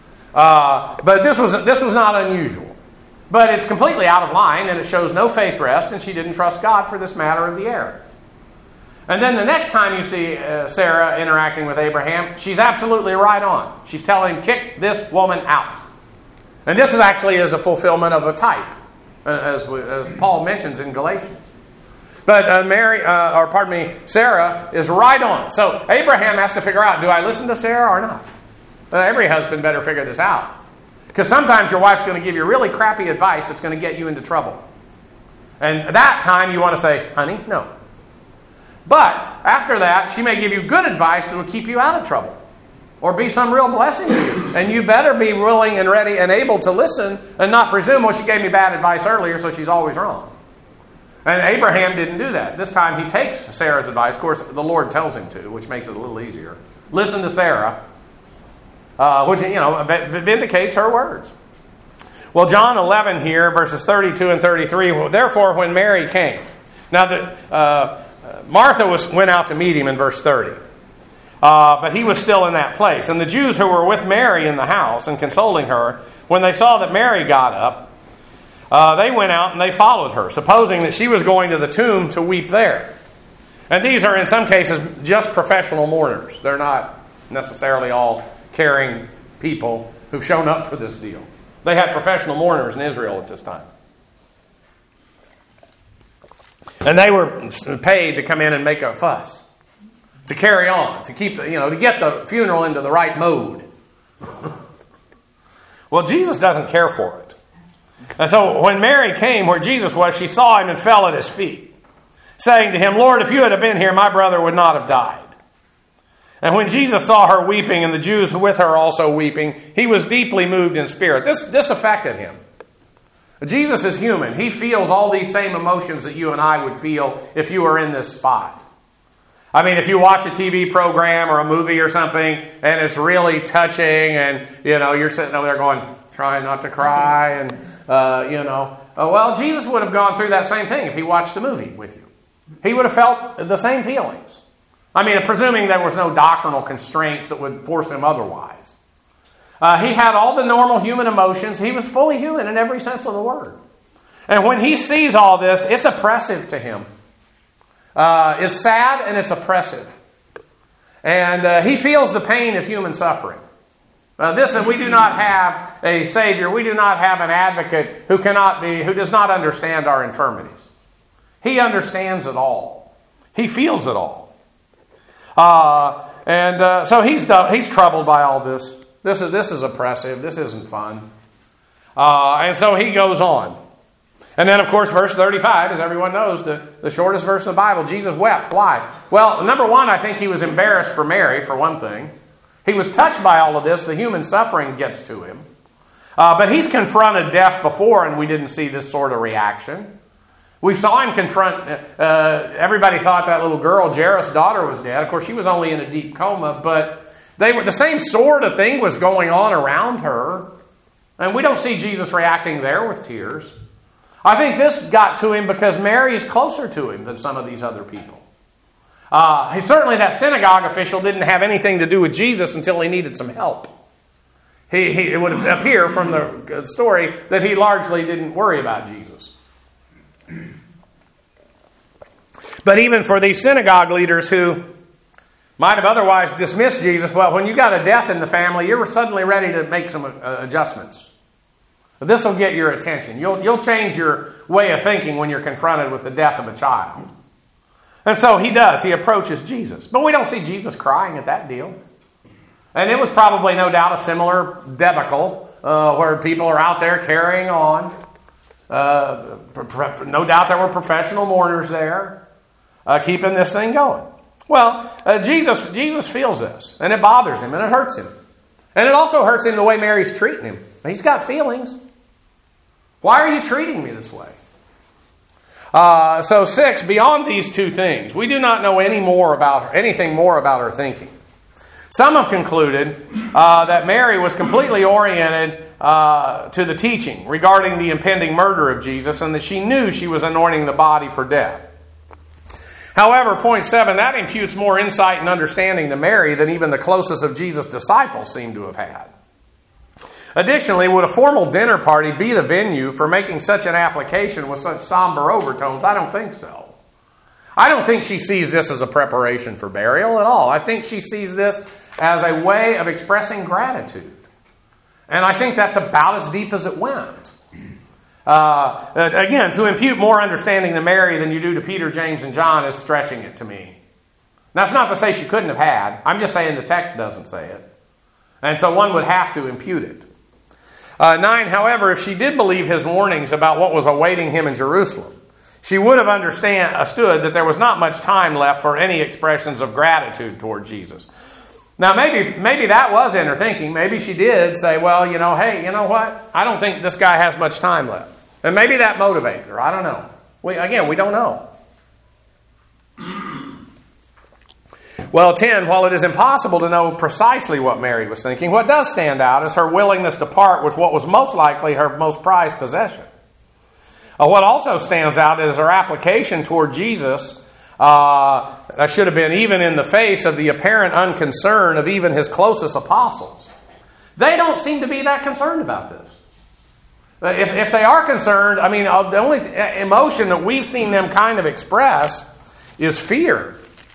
Uh, but this was, this was not unusual. But it's completely out of line and it shows no faith rest, and she didn't trust God for this matter of the heir. And then the next time you see uh, Sarah interacting with Abraham, she's absolutely right on. She's telling him, kick this woman out. And this is actually as a fulfillment of a type, uh, as, as Paul mentions in Galatians. But uh, Mary, uh, or pardon me, Sarah is right on. So Abraham has to figure out, do I listen to Sarah or not? Uh, every husband better figure this out. Because sometimes your wife's going to give you really crappy advice that's going to get you into trouble. And at that time you want to say, honey, no. But after that, she may give you good advice that will keep you out of trouble or be some real blessing to you. And you better be willing and ready and able to listen and not presume, well, she gave me bad advice earlier, so she's always wrong. And Abraham didn't do that. This time he takes Sarah's advice. Of course, the Lord tells him to, which makes it a little easier. Listen to Sarah, uh, which, you know, vindicates her words. Well, John eleven here, verses thirty-two and thirty-three, well, therefore when Mary came. Now, the... Uh, Martha was, went out to meet him in verse thirty. Uh, but he was still in that place. And the Jews who were with Mary in the house and consoling her, when they saw that Mary got up, uh, they went out and they followed her, supposing that she was going to the tomb to weep there. And these are in some cases just professional mourners. They're not necessarily all caring people who've shown up for this deal. They had professional mourners in Israel at this time. And they were paid to come in and make a fuss, to carry on, to keep the, you know, to get the funeral into the right mode. Well, Jesus doesn't care for it. And so when Mary came where Jesus was, she saw him and fell at his feet, saying to him, Lord, if you had been here, my brother would not have died. And when Jesus saw her weeping and the Jews with her also weeping, he was deeply moved in spirit. This, this affected him. Jesus is human. He feels all these same emotions that you and I would feel if you were in this spot. I mean, if you watch a T V program or a movie or something and it's really touching and, you know, you're sitting over there going, trying not to cry and, uh, you know. Uh, well, Jesus would have gone through that same thing if he watched the movie with you. He would have felt the same feelings. I mean, presuming there was no doctrinal constraints that would force him otherwise. Uh, he had all the normal human emotions. He was fully human in every sense of the word. And when he sees all this, it's oppressive to him. Uh, it's sad and it's oppressive. And uh, he feels the pain of human suffering. Uh, this, we do not have a Savior. We do not have an advocate who cannot be, who does not understand our infirmities. He understands it all. He feels it all. Uh, and uh, so he's he's troubled by all this. This is this is oppressive. This isn't fun. Uh, and so he goes on. And then, of course, verse thirty-five, as everyone knows, the, the shortest verse in the Bible, Jesus wept. Why? Well, number one, I think he was embarrassed for Mary, for one thing. He was touched by all of this. The human suffering gets to him. Uh, but he's confronted death before, and we didn't see this sort of reaction. We saw him confront, uh, everybody thought that little girl, Jairus' daughter, was dead. Of course, she was only in a deep coma, but they were the same sort of thing was going on around her. And we don't see Jesus reacting there with tears. I think this got to him because Mary is closer to him than some of these other people. Uh, he, certainly that synagogue official didn't have anything to do with Jesus until he needed some help. He, he, it would appear from the story that he largely didn't worry about Jesus. But even for these synagogue leaders who might have otherwise dismissed Jesus, well, when you got a death in the family, you're suddenly ready to make some uh, adjustments. This will get your attention. You'll, you'll change your way of thinking when you're confronted with the death of a child. And so he does. He approaches Jesus. But we don't see Jesus crying at that deal. And it was probably no doubt a similar debacle uh, where people are out there carrying on. Uh, no doubt there were professional mourners there uh, keeping this thing going. Well, uh, Jesus, Jesus feels this, and it bothers him, and it hurts him. And it also hurts him the way Mary's treating him. He's got feelings. Why are you treating me this way? Uh, so six, beyond these two things, we do not know any more about her, anything more about her thinking. Some have concluded uh, that Mary was completely oriented uh, to the teaching regarding the impending murder of Jesus, and that she knew she was anointing the body for death. However, point seven, that imputes more insight and understanding to Mary than even the closest of Jesus' disciples seem to have had. Additionally, would a formal dinner party be the venue for making such an application with such somber overtones? I don't think so. I don't think she sees this as a preparation for burial at all. I think she sees this as a way of expressing gratitude. And I think that's about as deep as it went. Uh, again, to impute more understanding to Mary than you do to Peter, James, and John is stretching it to me. That's not to say she couldn't have had. I'm just saying the text doesn't say it. And so one would have to impute it. Uh, nine, however, if she did believe his warnings about what was awaiting him in Jerusalem, she would have understand, understood that there was not much time left for any expressions of gratitude toward Jesus. Now, maybe maybe that was in her thinking. Maybe she did say, well, you know, hey, you know what? I don't think this guy has much time left. And maybe that motivated her. I don't know. We, again, we don't know. Well, ten, while it is impossible to know precisely what Mary was thinking, what does stand out is her willingness to part with what was most likely her most prized possession. Uh, what also stands out is her application toward Jesus. Uh, that should have been even in the face of the apparent unconcern of even his closest apostles. They don't seem to be that concerned about this. If, if they are concerned, I mean, the only emotion that we've seen them kind of express is fear.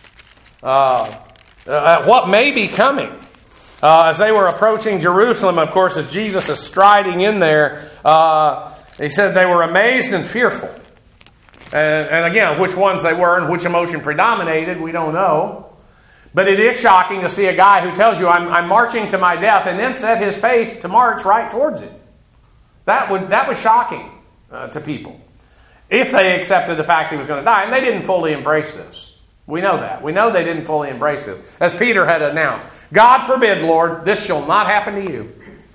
Uh, uh, what may be coming. Uh, as they were approaching Jerusalem, of course, as Jesus is striding in there, uh, he said they were amazed and fearful. And, and again, which ones they were and which emotion predominated, we don't know. But it is shocking to see a guy who tells you, I'm, I'm marching to my death, and then set his face to march right towards it. That would that was shocking uh, to people. If they accepted the fact he was going to die. And they didn't fully embrace this. We know that. We know they didn't fully embrace it. As Peter had announced, God forbid, Lord, this shall not happen to you.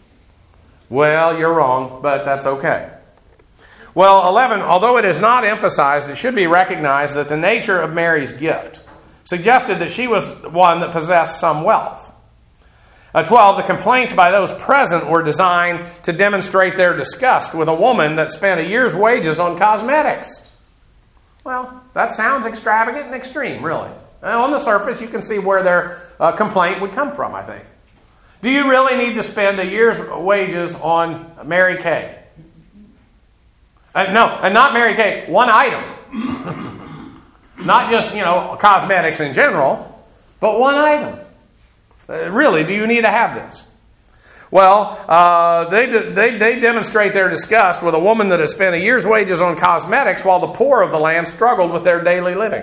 Well, you're wrong, but that's okay. Well, eleven, although it is not emphasized, it should be recognized that the nature of Mary's gift suggested that she was one that possessed some wealth. Uh, twelve, the complaints by those present were designed to demonstrate their disgust with a woman that spent a year's wages on cosmetics. Well, that sounds extravagant and extreme, really. And on the surface, you can see where their uh, complaint would come from, I think. Do you really need to spend a year's wages on Mary Kay? Uh, no, and not Mary Kay, one item. Not just, you know, cosmetics in general, but one item. Uh, really, do you need to have this? Well, uh, they, they, they demonstrate their disgust with a woman that has spent a year's wages on cosmetics while the poor of the land struggled with their daily living.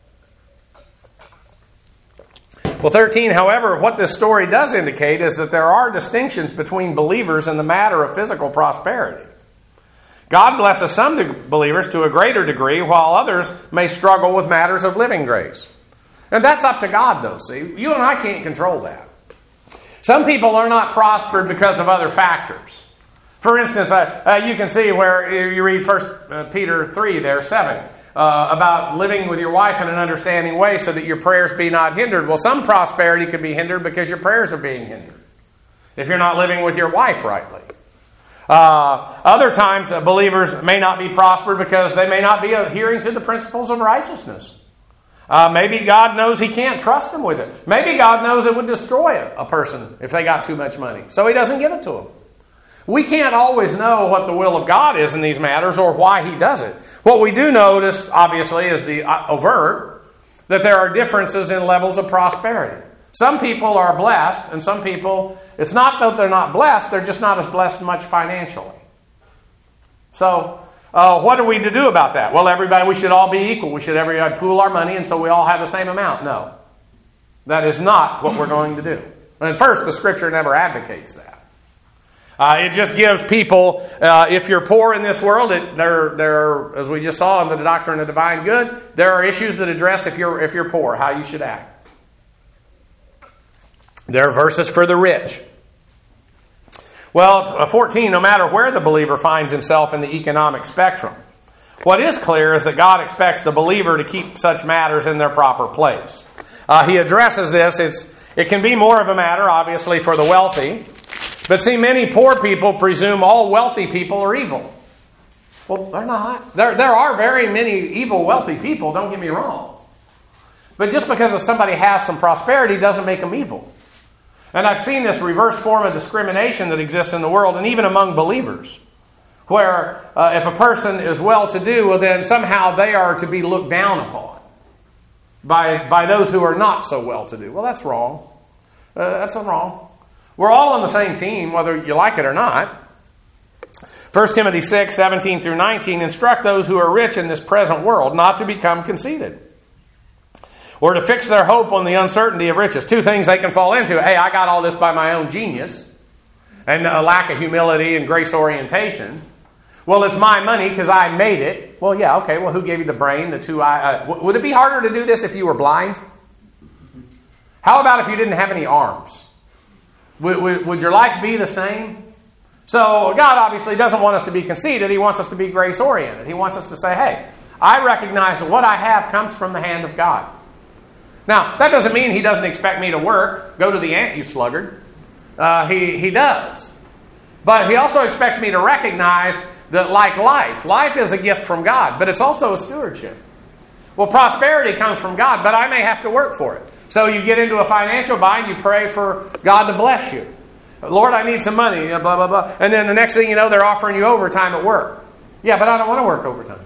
Well, thirteen, however, what this story does indicate is that there are distinctions between believers in the matter of physical prosperity. God blesses some believers to a greater degree, while others may struggle with matters of living grace. And that's up to God, though, see? You and I can't control that. Some people are not prospered because of other factors. For instance, uh, uh, you can see where you read First Peter three there, seven, uh, about living with your wife in an understanding way so that your prayers be not hindered. Well, some prosperity could be hindered because your prayers are being hindered if you're not living with your wife rightly. Uh, other times, uh, believers may not be prospered because they may not be adhering to the principles of righteousness. Uh, maybe God knows He can't trust them with it. Maybe God knows it would destroy a, a person if they got too much money, so He doesn't give it to them. We can't always know what the will of God is in these matters or why He does it. What we do notice, obviously, is the overt, that there are differences in levels of prosperity. Some people are blessed, and some people, it's not that they're not blessed, they're just not as blessed much financially. So, uh, what are we to do about that? Well, everybody, we should all be equal. We should everybody pool our money, and so we all have the same amount. No. That is not what we're going to do. And first, the Scripture never advocates that. Uh, it just gives people, uh, if you're poor in this world, it, there, there are, as we just saw in the doctrine of divine good, there are issues that address if you're if you're poor, how you should act. There are verses for the rich. Well, fourteen, no matter where the believer finds himself in the economic spectrum, what is clear is that God expects the believer to keep such matters in their proper place. Uh, he addresses this. It's it can be more of a matter, obviously, for the wealthy. But see, many poor people presume all wealthy people are evil. Well, they're not. There, there are very many evil, wealthy people, don't get me wrong. But just because somebody has some prosperity doesn't make them evil. And I've seen this reverse form of discrimination that exists in the world, and even among believers, where uh, if a person is well-to-do, well, then somehow they are to be looked down upon by, by those who are not so well-to-do. Well, that's wrong. Uh, that's wrong. We're all on the same team, whether you like it or not. First Timothy six, seventeen through nineteen, instruct those who are rich in this present world not to become conceited, or to fix their hope on the uncertainty of riches. Two things they can fall into. Hey, I got all this by my own genius, and a lack of humility and grace orientation. Well, it's my money because I made it. Well, yeah, okay, well, who gave you the brain, the two eye? Uh, would it be harder to do this if you were blind? How about if you didn't have any arms? Would, would, would your life be the same? So God obviously doesn't want us to be conceited. He wants us to be grace-oriented. He wants us to say, hey, I recognize that what I have comes from the hand of God. Now, that doesn't mean He doesn't expect me to work. Go to the ant, you sluggard. Uh, he, he does. But He also expects me to recognize that like life, life is a gift from God, but it's also a stewardship. Well, prosperity comes from God, but I may have to work for it. So you get into a financial bind, you pray for God to bless you. Lord, I need some money, blah, blah, blah. And then the next thing you know, they're offering you overtime at work. Yeah, but I don't want to work overtime.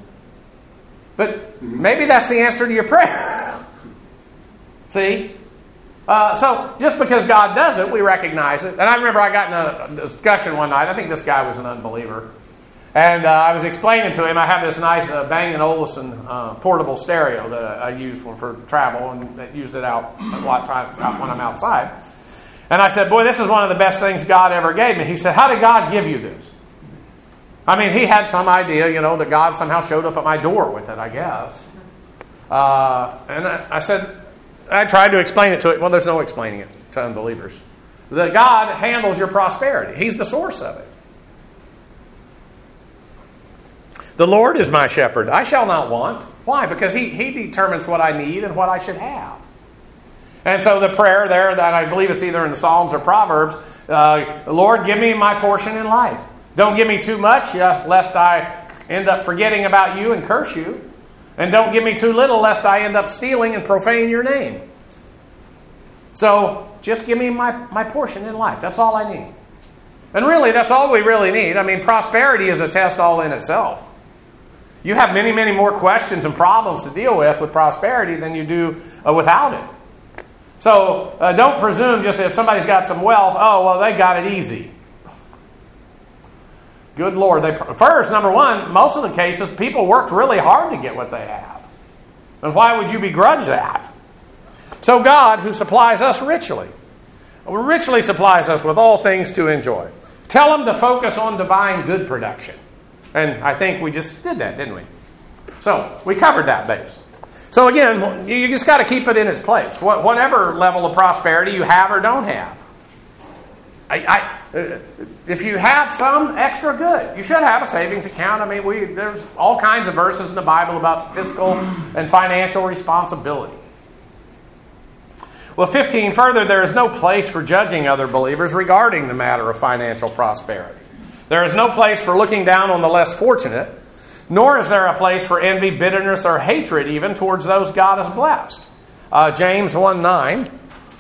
But maybe that's the answer to your prayer. See? Uh, so just because God does it, we recognize it. And I remember I got in a discussion one night. I think this guy was an unbeliever. And uh, I was explaining to him, I have this nice uh, Bang and Olufsen uh, portable stereo that I, I use for, for travel, and I used it out a lot of times when I'm outside. And I said, boy, this is one of the best things God ever gave me. He said, how did God give you this? I mean, he had some idea, you know, that God somehow showed up at my door with it, I guess. Uh, and I, I said, I tried to explain it to it. Well, there's no explaining it to unbelievers. That God handles your prosperity. He's the source of it. The Lord is my shepherd. I shall not want. Why? Because he, he determines what I need and what I should have. And so the prayer there, that I believe it's either in the Psalms or Proverbs, uh, Lord, give me my portion in life. Don't give me too much, just lest I end up forgetting about you and curse you. And don't give me too little, lest I end up stealing and profane your name. So just give me my, my portion in life. That's all I need. And really, that's all we really need. I mean, prosperity is a test all in itself. You have many, many more questions and problems to deal with with prosperity than you do uh, without it. So uh, don't presume just if somebody's got some wealth, oh, well, they got it easy. Good Lord. They, first, number one, most of the cases, people worked really hard to get what they have. And why would you begrudge that? So God, who supplies us richly, richly supplies us with all things to enjoy. Tell them to focus on divine good production. And I think we just did that, didn't we? So we covered that base. So again, you just got to keep it in its place. Whatever level of prosperity you have or don't have. I, I, uh, if you have some extra, good. You should have a savings account. I mean, we there's all kinds of verses in the Bible about fiscal and financial responsibility. Well, fifteen, further, there is no place for judging other believers regarding the matter of financial prosperity. There is no place for looking down on the less fortunate, nor is there a place for envy, bitterness, or hatred even towards those God has blessed. Uh, James one nine.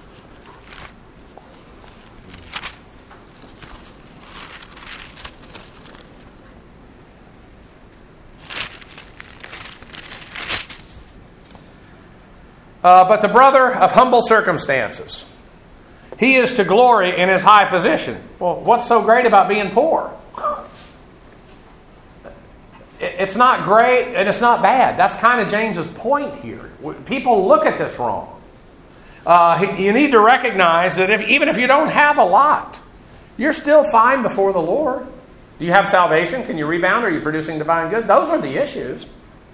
Uh, but the brother of humble circumstances, he is to glory in his high position. Well, what's so great about being poor? It's not great and it's not bad. That's kind of James's point here. People look at this wrong. Uh, you need to recognize that if, even if you don't have a lot, you're still fine before the Lord. Do you have salvation? Can you rebound? Are you producing divine good? Those are the issues.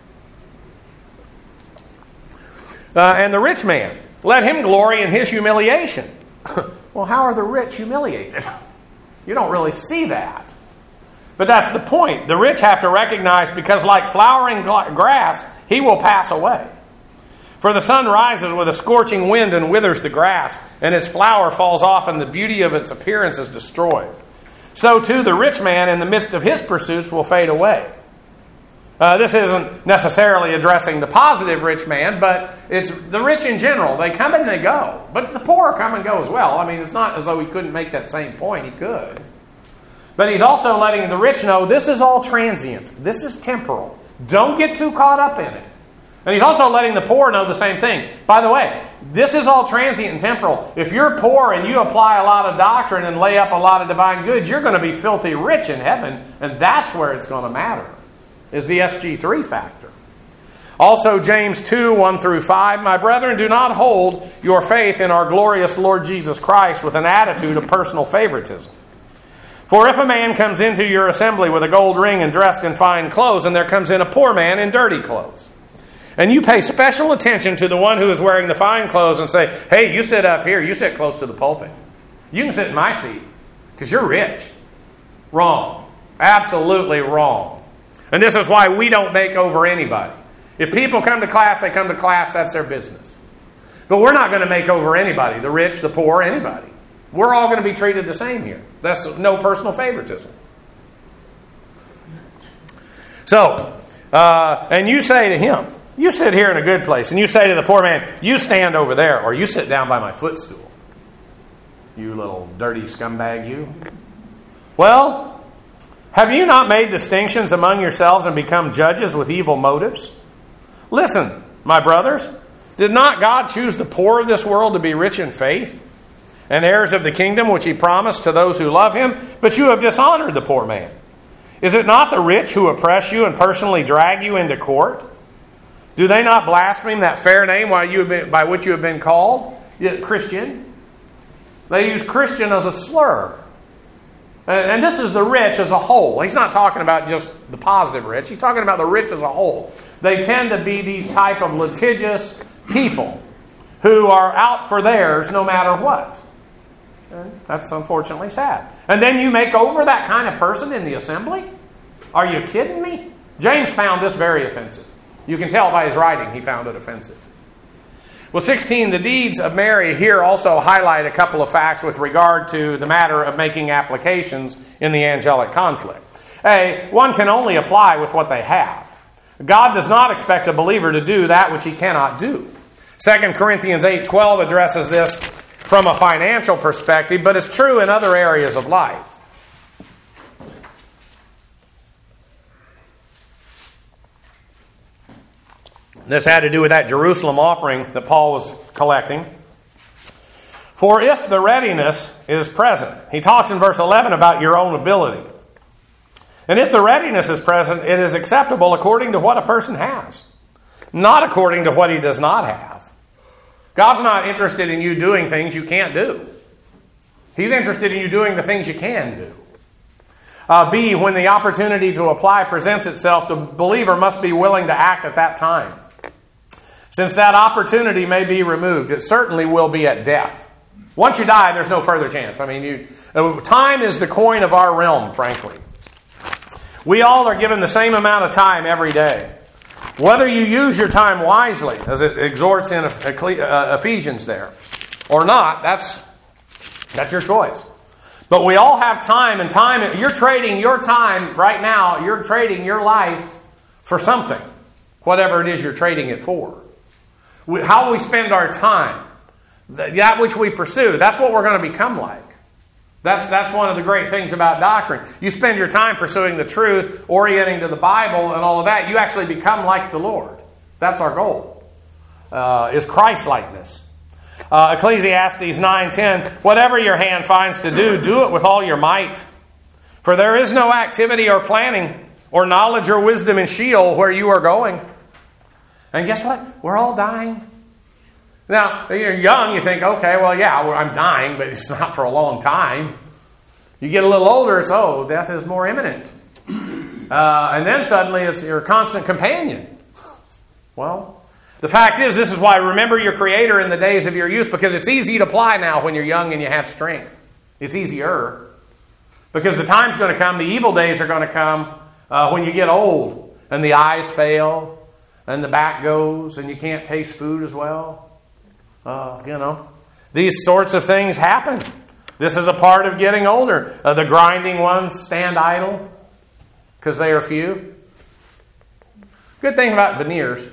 Uh, and the rich man, let him glory in his humiliation. Well, how are the rich humiliated? You don't really see that. But that's the point. The rich have to recognize, because like flowering grass, he will pass away. For the sun rises with a scorching wind and withers the grass, and its flower falls off, and the beauty of its appearance is destroyed. So too the rich man in the midst of his pursuits will fade away. Uh, this isn't necessarily addressing the positive rich man, but it's the rich in general. They come and they go. But the poor come and go as well. I mean, it's not as though he couldn't make that same point. He could. But he's also letting the rich know this is all transient. This is temporal. Don't get too caught up in it. And he's also letting the poor know the same thing. By the way, this is all transient and temporal. If you're poor and you apply a lot of doctrine and lay up a lot of divine good, you're going to be filthy rich in heaven. And that's where it's going to matter, is the S G three factor. Also, James two, one through five, my brethren, do not hold your faith in our glorious Lord Jesus Christ with an attitude of personal favoritism. For if a man comes into your assembly with a gold ring and dressed in fine clothes, and there comes in a poor man in dirty clothes, and you pay special attention to the one who is wearing the fine clothes and say, hey, you sit up here, you sit close to the pulpit. You can sit in my seat because you're rich. Wrong. Absolutely wrong. And this is why we don't make over anybody. If people come to class, they come to class, that's their business. But we're not going to make over anybody, the rich, the poor, anybody. We're all going to be treated the same here. That's no personal favoritism. So, uh, and you say to him, you sit here in a good place, and you say to the poor man, you stand over there, or you sit down by my footstool. You little dirty scumbag, you. Well, have you not made distinctions among yourselves and become judges with evil motives? Listen, my brothers, did not God choose the poor of this world to be rich in faith and heirs of the kingdom which he promised to those who love him? But you have dishonored the poor man. Is it not the rich who oppress you and personally drag you into court? Do they not blaspheme that fair name by, you have been, by which you have been called? Christian. They use Christian as a slur. And this is the rich as a whole. He's not talking about just the positive rich. He's talking about the rich as a whole. They tend to be these type of litigious people who are out for theirs no matter what. And that's unfortunately sad. And then you make over that kind of person in the assembly? Are you kidding me? James found this very offensive. You can tell by his writing he found it offensive. Well, sixteen, the deeds of Mary here also highlight a couple of facts with regard to the matter of making applications in the angelic conflict. A, one can only apply with what they have. God does not expect a believer to do that which he cannot do. Second Corinthians eight twelve addresses this from a financial perspective, but it's true in other areas of life. This had to do with that Jerusalem offering that Paul was collecting. For if the readiness is present, he talks in verse eleven about your own ability. And if the readiness is present, it is acceptable according to what a person has, not according to what he does not have. God's not interested in you doing things you can't do. He's interested in you doing the things you can do. Uh, B, when the opportunity to apply presents itself, the believer must be willing to act at that time. Since that opportunity may be removed, it certainly will be at death. Once you die, there's no further chance. I mean, you, time is the coin of our realm, frankly. We all are given the same amount of time every day. Whether you use your time wisely, as it exhorts in Ephesians there, or not, that's, that's your choice. But we all have time, and time, you're trading your time right now, you're trading your life for something, whatever it is you're trading it for. How we spend our time, that which we pursue, that's what we're going to become like. That's, that's one of the great things about doctrine. You spend your time pursuing the truth, orienting to the Bible and all of that, you actually become like the Lord. That's our goal, uh, is Christ-likeness. Uh, Ecclesiastes nine ten, whatever your hand finds to do, do it with all your might. For there is no activity or planning or knowledge or wisdom in Sheol where you are going. And guess what? We're all dying. Now, you're young, you think, okay, well, yeah, well, I'm dying, but it's not for a long time. You get a little older, it's, oh, death is more imminent. Uh, and then suddenly it's your constant companion. Well, the fact is, this is why remember your Creator in the days of your youth, because it's easy to apply now when you're young and you have strength. It's easier. Because the time's going to come, the evil days are going to come uh, when you get old and the eyes fail and the back goes and you can't taste food as well. Uh, you know, these sorts of things happen. This is a part of getting older. Uh, the grinding ones stand idle because they are few. Good thing about veneers.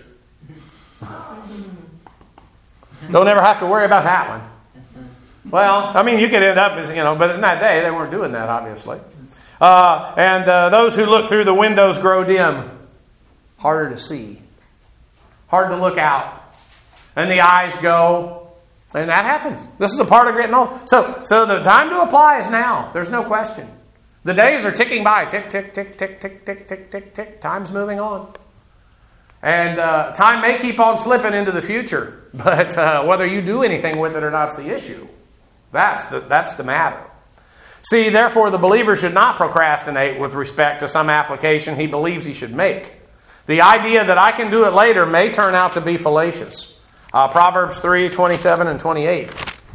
Don't ever have to worry about that one. Well, I mean, you could end up, as you know, but in that day they weren't doing that, obviously. Uh, and uh, those who look through the windows grow dim. Harder to see. Hard to look out. And the eyes go. And that happens. This is a part of getting old. So, so the time to apply is now. There's no question. The days are ticking by. Tick, tick, tick, tick, tick, tick, tick, tick, tick. Time's moving on. And uh, time may keep on slipping into the future. But uh, whether you do anything with it or not is the issue. That's the, that's the matter. See, therefore, the believer should not procrastinate with respect to some application he believes he should make. The idea that I can do it later may turn out to be fallacious. Uh, Proverbs three, twenty-seven and twenty-eight.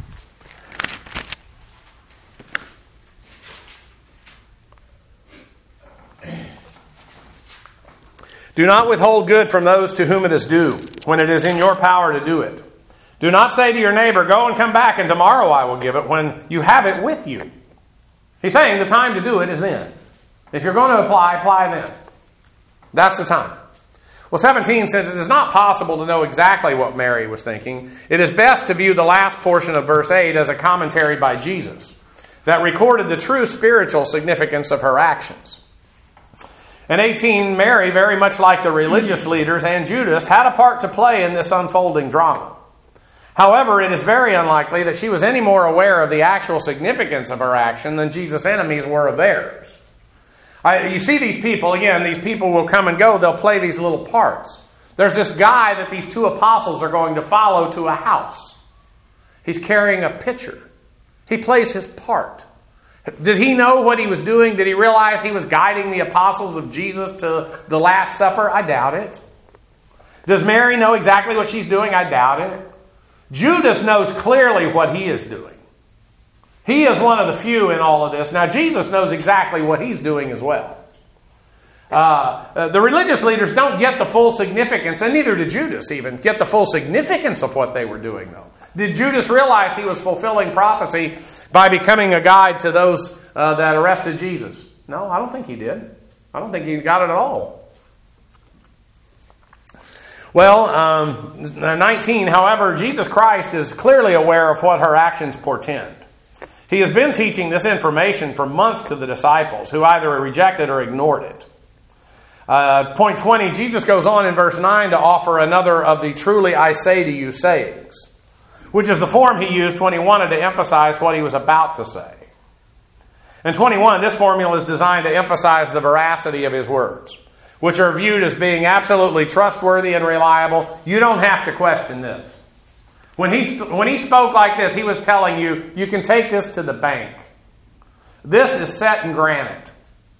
Do not withhold good from those to whom it is due, when it is in your power to do it. Do not say to your neighbor, go and come back, and tomorrow I will give it, when you have it with you. He's saying the time to do it is then. If you're going to apply, apply then. That's the time. Well, seventeen says it is not possible to know exactly what Mary was thinking. It is best to view the last portion of verse eight as a commentary by Jesus that recorded the true spiritual significance of her actions. And eighteen, Mary, very much like the religious leaders and Judas, had a part to play in this unfolding drama. However, it is very unlikely that she was any more aware of the actual significance of her action than Jesus' enemies were of theirs. I, you see these people, again, these people will come and go. They'll play these little parts. There's this guy that these two apostles are going to follow to a house. He's carrying a pitcher. He plays his part. Did he know what he was doing? Did he realize he was guiding the apostles of Jesus to the Last Supper? I doubt it. Does Mary know exactly what she's doing? I doubt it. Judas knows clearly what he is doing. He is one of the few in all of this. Now, Jesus knows exactly what he's doing as well. Uh, the religious leaders don't get the full significance, and neither did Judas even get the full significance of what they were doing, though. Did Judas realize he was fulfilling prophecy by becoming a guide to those uh, that arrested Jesus? No, I don't think he did. I don't think he got it at all. Well, um, nineteen, however, Jesus Christ is clearly aware of what her actions portend. He has been teaching this information for months to the disciples, who either rejected or ignored it. Uh, point twenty, Jesus goes on in verse nine to offer another of the truly I say to you sayings, which is the form he used when he wanted to emphasize what he was about to say. And twenty-one, this formula is designed to emphasize the veracity of his words, which are viewed as being absolutely trustworthy and reliable. You don't have to question this. When he, when he spoke like this, he was telling you, you can take this to the bank. This is set in granite.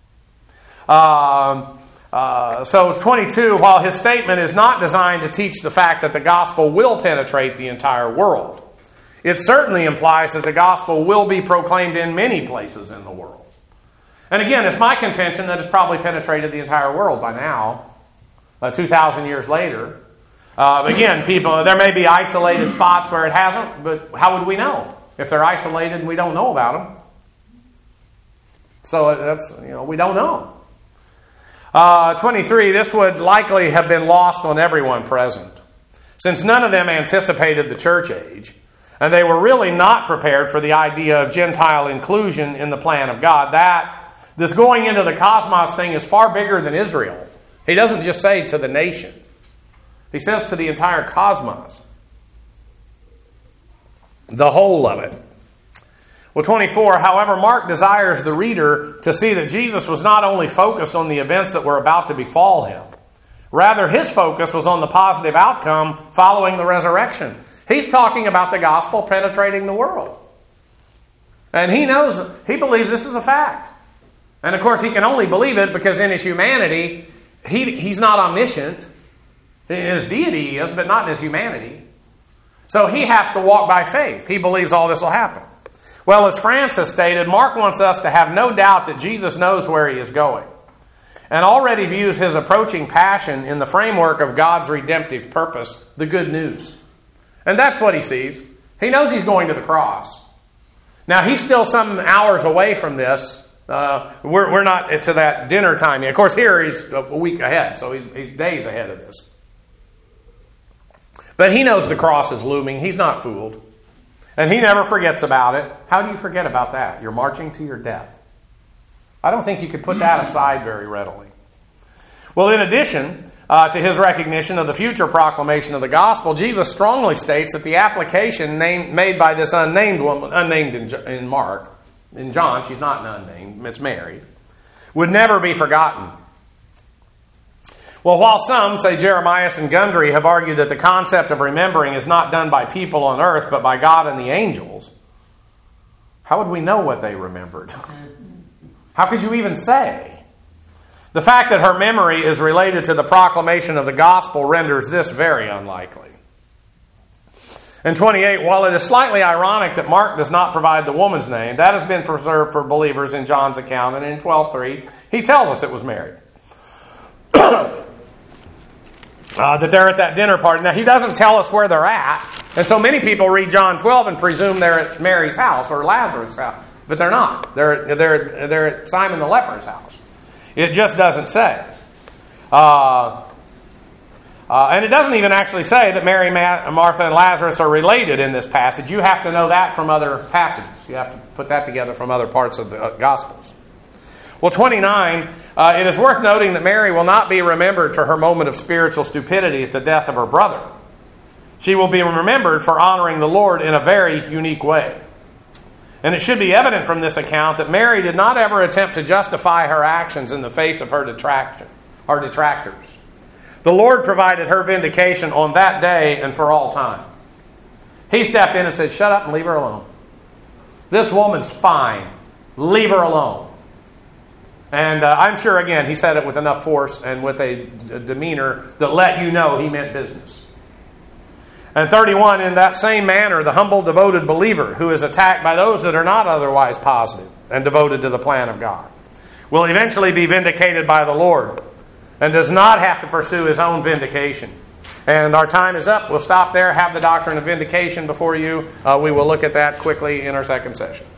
Um, uh, so twenty-two, while his statement is not designed to teach the fact that the gospel will penetrate the entire world, It certainly implies that the gospel will be proclaimed in many places in the world. And again, it's my contention that it's probably penetrated the entire world by now, uh, two thousand years later. Uh, again, people, there may be isolated spots where it hasn't, but how would we know if they're isolated and we don't know about them? So that's, you know, we don't know. Uh, twenty-three, this would likely have been lost on everyone present, since none of them anticipated the church age, and they were really not prepared for the idea of Gentile inclusion in the plan of God. That, this going into the cosmos thing is far bigger than Israel. He doesn't just say to the nation. He says to the entire cosmos. The whole of it. Well, twenty-four, however, Mark desires the reader to see that Jesus was not only focused on the events that were about to befall him. Rather, his focus was on the positive outcome following the resurrection. He's talking about the gospel penetrating the world. And he knows, he believes this is a fact. And of course, he can only believe it because in his humanity, he, he's not omniscient. In his deity he is, but not in his humanity. So he has to walk by faith. He believes all this will happen. Well, as Francis stated, Mark wants us to have no doubt that Jesus knows where he is going and already views his approaching passion in the framework of God's redemptive purpose, the good news. And that's what he sees. He knows he's going to the cross. Now, he's still some hours away from this. Uh, we're, we're not to that dinner time yet. Of course, here he's a week ahead, so he's, he's days ahead of this. But he knows the cross is looming. He's not fooled. And he never forgets about it. How do you forget about that? You're marching to your death. I don't think you could put that aside very readily. Well, in addition uh, to his recognition of the future proclamation of the gospel, Jesus strongly states that the application named, made by this unnamed woman, unnamed in, in Mark, in John, she's not an unnamed, it's Mary, would never be forgotten. Well, while some, say Jeremias and Gundry, have argued that the concept of remembering is not done by people on earth, but by God and the angels, how would we know what they remembered? How could you even say? The fact that her memory is related to the proclamation of the gospel renders this very unlikely. In twenty-eight, while it is slightly ironic that Mark does not provide the woman's name, that has been preserved for believers in John's account, and in twelve three, he tells us it was Mary. Uh, that they're at that dinner party. Now, he doesn't tell us where they're at. And so many people read John twelve and presume they're at Mary's house or Lazarus' house. But they're not. They're, they're, they're at Simon the leper's house. It just doesn't say. Uh, uh, and it doesn't even actually say that Mary, Martha, and Lazarus are related in this passage. You have to know that from other passages. You have to put that together from other parts of the Gospels. Well, twenty-nine, uh, it is worth noting that Mary will not be remembered for her moment of spiritual stupidity at the death of her brother. She will be remembered for honoring the Lord in a very unique way. And it should be evident from this account that Mary did not ever attempt to justify her actions in the face of her detraction, her detractors. The Lord provided her vindication on that day and for all time. He stepped in and said, "Shut up and leave her alone. This woman's fine. Leave her alone." And uh, I'm sure, again, he said it with enough force and with a d- demeanor that let you know he meant business. And thirty-one, in that same manner, the humble, devoted believer who is attacked by those that are not otherwise positive and devoted to the plan of God will eventually be vindicated by the Lord and does not have to pursue his own vindication. And our time is up. We'll stop there, have the doctrine of vindication before you. Uh, we will look at that quickly in our second session.